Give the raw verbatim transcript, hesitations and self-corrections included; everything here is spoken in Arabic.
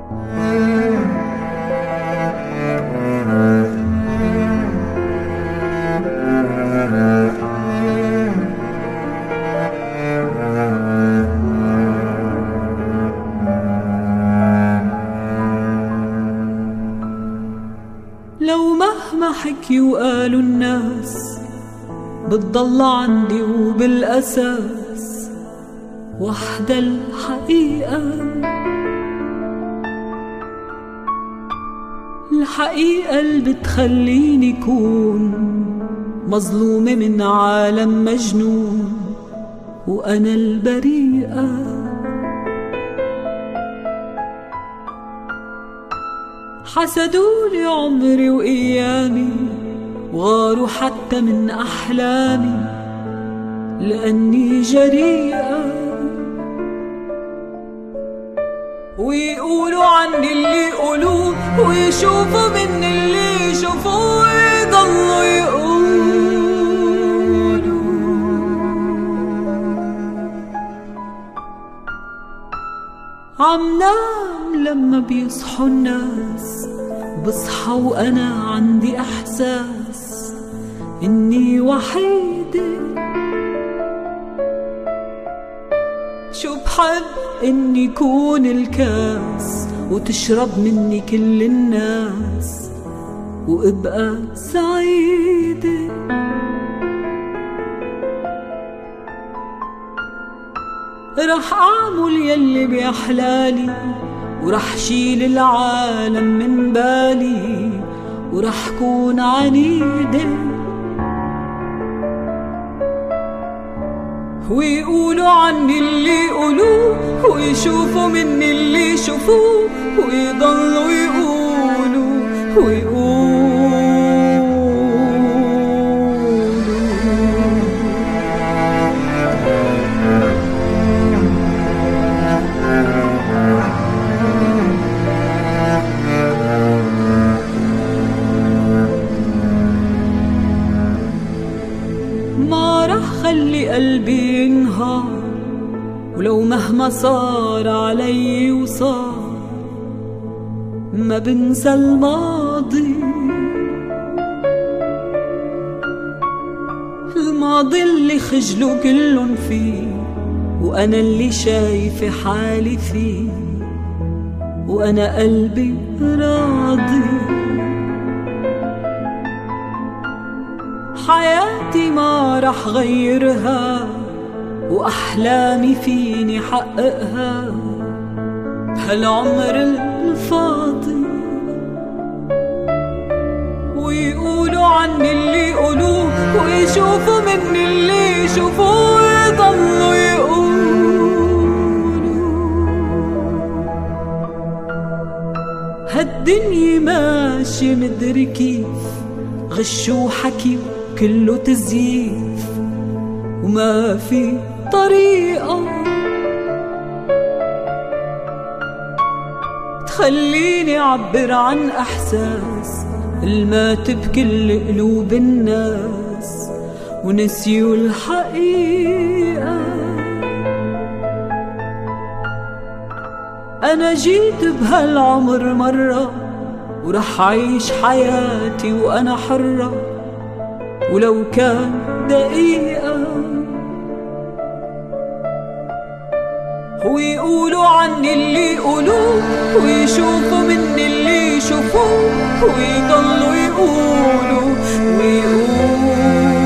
لو مهما حكي وقالوا الناس بتضل عندي وبالأساس وحدة الحقيقة، الحقيقة اللي بتخليني كون مظلومة من عالم مجنون وأنا البريئة. حسدولي عمري وأيامي وغاروا حتى من أحلامي لأني جريئة، ويقولوا عني اللي يقولوه ويشوفوا مني اللي يشوفوه ويضلوا يقولوا. عم نام لما بيصحوا الناس، بصحى وأنا عندي إحساس إني وحيدة. شو بحب إني كون الكاس وتشرب مني كل الناس وابقى سعيدة. رح أعمل يلي بأحلالي ورح شيل العالم من بالي ورح كون عنيدة، ويقولوا عني اللي يقولوه ويشوفوا مني اللي يشوفوه ويضلوا يقولوا ويقولوا. ما رح خلي قلبي ينهار ولو مهما صار علي وصار، ما بنسى الماضي، الماضي اللي خجلوا كلن فيه وأنا اللي شايفة حالي فيه وأنا قلبي راضي. حياتي ما رح غيرها وأحلامي فيني حققها بهالعمر الفاضي، ويقولوا عني اللي يقولوه ويشوفوا مني اللي يشوفوه ويضلوا يقولوا. هالدنيا ماشي مدري كيف، غش وحكي كله تزييف وما في طريقة تخليني أعبر عن إحساس المات بكل قلوب الناس ونسيوا الحقيقة. أنا جيت بهالعمر مرة ورح أعيش حياتي وأنا حرة ولو كان دقيقة، ويقولوا عني اللي يقولوه ويشوفوا مني اللي يشوفوه ويضلوا يقولوا ويقولوا.